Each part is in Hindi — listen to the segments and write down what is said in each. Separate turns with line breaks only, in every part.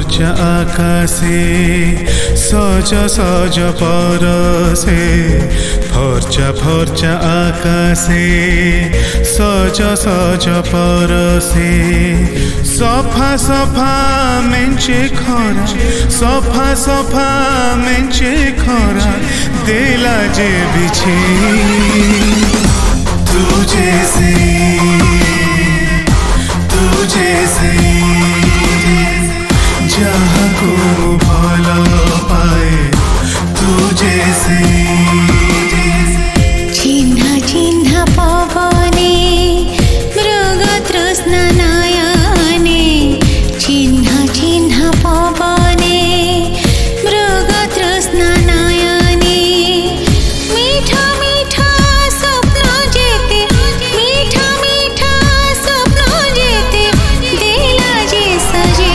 फर्चा आकाशे सज सज परसे फर्चा फर्चा आकाशे सज सज परसे सफा सफा मेंचे खरा सफा सफा मेंचे खरा देला जे बिछे तुझे से जहाँ को भला पाए तुझे से
चिन्ह चिन्ह पवने मृग तृष्णा नयने चिन्ह चिन्ह पवने मृग तृष्णा नयने मीठा मीठा स्वप्न जेते मीठा मीठा स्वप्न जेते देला जे सजे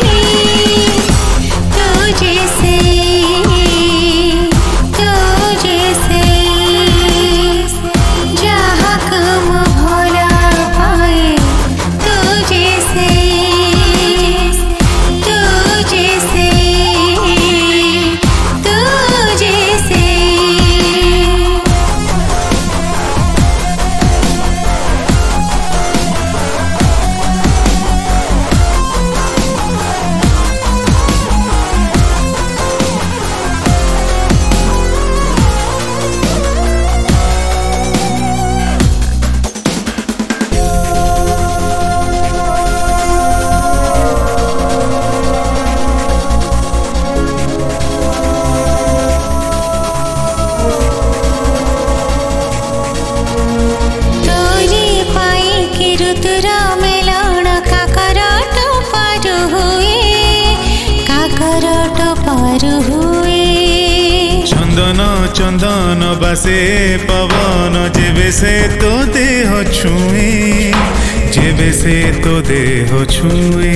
चंदन चंदन बासे पवन जेबे से तो देह छुए जेबे से तो देह छुए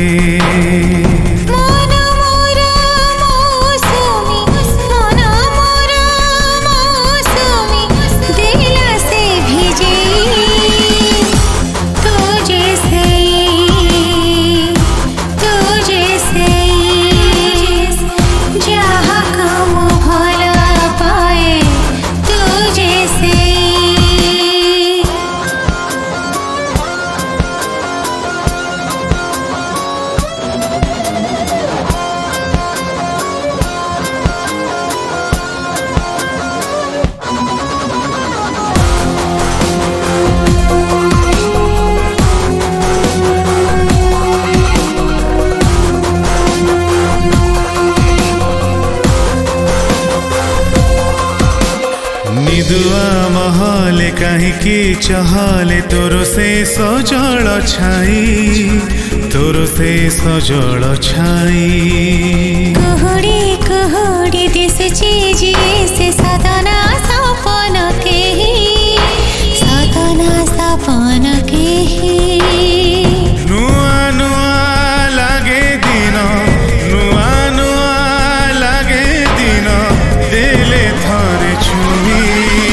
निदुआ महले काहींकि चहले तोर से सजल छाई तोर से सजल छाई
कुहुड़ी कुहुड़ी दिसुची जिए से सदना सपन केही सदना सपन केही
नुआ नुआ लागे दिन नुआ नुआ लागे दिन देले थरे छुई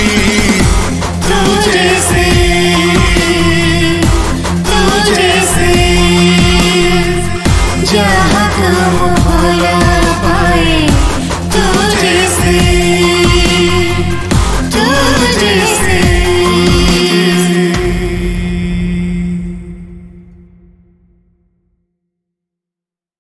तुझे से जहाँ को भला पाए तुझे से